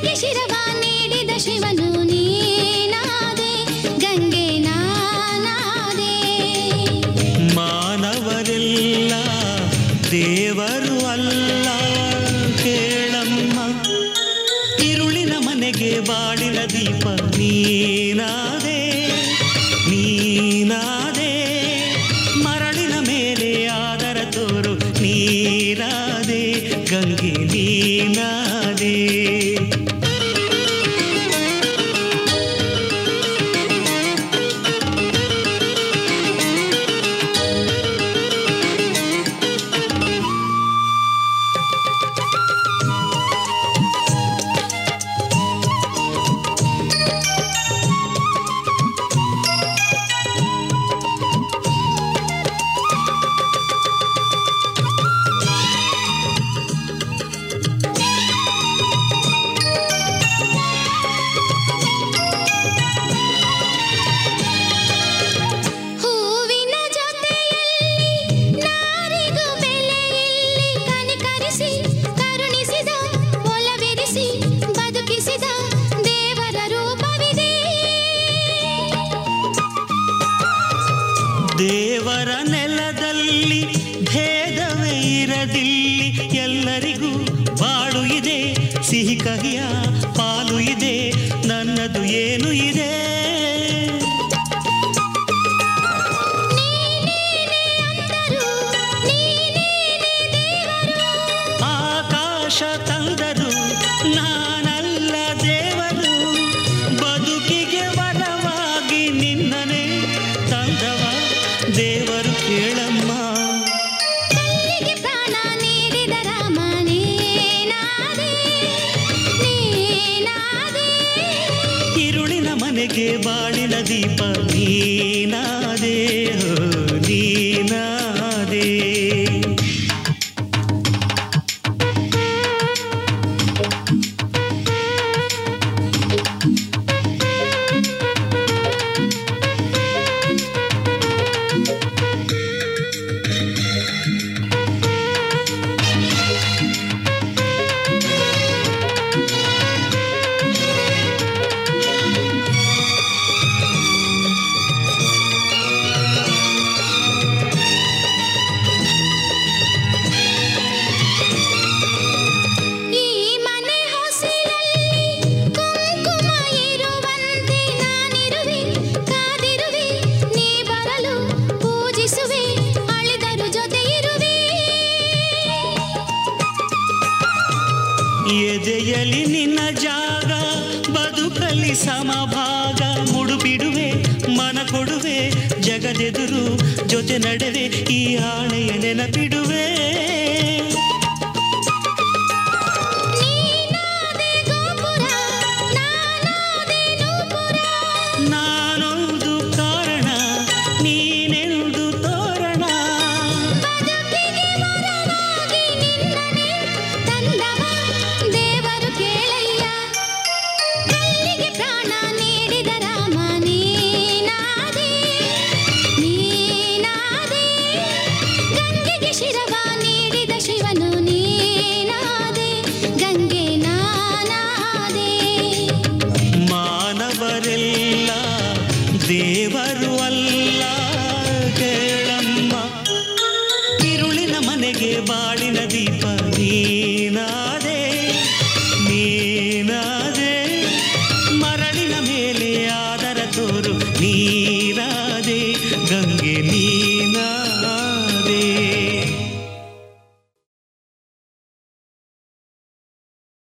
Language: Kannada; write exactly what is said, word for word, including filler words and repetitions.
ಗಂಗೆಗೆ ಶಿರವ ನೀಡಿದ ಶಿವನು ನೀನಾದೆ, ಗಂಗೆ ನಾನಾದೆ. ಮಾನವರೆಲ್ಲ ದೇವರು ಅಲ್ಲ ಕೇಳಮ್ಮ, ഇരുಳಿನ ಮನೆಗೆ ಬಾಳಿನ ದೀಪ ನೀನಾದೆ, ನೀನಾದೆ. ಮರಳಿನ ಮೇಲೆ ಆದರ ತೋರು ನೀನಾದೆ, ಗಂಗೆ ನೀನಾದೆ. ದೇವರ ನೆಲದಲ್ಲಿ ಭೇದವೇ ಇರದಿಲ್ಲಿ, ಎಲ್ಲರಿಗೂ ಬಾಳು ಇದೆ, ಸಿಹಿ ಕಹಿಯ ಪಾಲು ಇದೆ, ನನ್ನದು ಏನು ಇದೆ. ಆಕಾಶ ತಂದರು ನಾನಲ್ಲ ದೇವರು, ಬದುಕಿಗೆ ವರವಾಗಿ ನಿನ್ನನೆ ತಂದವ ದೇವರು ಕೇಳಮ್ಮ. ಕಲ್ಲಿಗೆ ಪ್ರಾಣ ನೀಡಿದ ರಾಮ ನೀನಾದೆ, ನೀನಾದೆ. ഇരുಳಿನ ಮನೆಗೆ ಬಾಳಿನ ದೀಪ ನೀನಾದೆ, ಹೋ ನೀನಾದೆ. ಎದೆಯಲಿ ನಿನ್ನ ಜಾಗ, ಬದುಕಲಿ ಸಮಭಾಗ, ಮುಡುಬಿಡುವೆ ಮನ ಕೊಡುವೆ, ಜಗದೆದುರು ಜೊತೆ ನಡೆವೆ, ಈ ಆಣೆಯ ನೆನಪಿಡುವೆ. ನಾನೊಂದು ಕಾರಣ, ನೀನೆಂದು ತೋರಣ. ದೇವರು ಕೇಳಯ್ಯ, ಕಲ್ಲಿಗೆ ಪ್ರಾಣ ನೀಡಿದ ರಾಮ ನೀನಾದೆ, ನೀನಾದೆ. ಗಂಗೆಗೆ ಶಿರವ ನೀಡಿದ ಶಿವನು ನೀನಾದೆ, ಗಂಗೆ ನಾನಾದೆ. ಮಾನವರೆಲ್ಲ ದೇವರು ಅಲ್ಲ ಕೇಳಮ್ಮ, ഇരുಳಿನ ಮನೆಗೆ ಬಾಳಿನ ದೀಪ ನೀನಾದೆ, ನೀನಾದೆ. ಮರಳಿನ ಮೇಲೆ ಆದರ ತೋರು ನೀ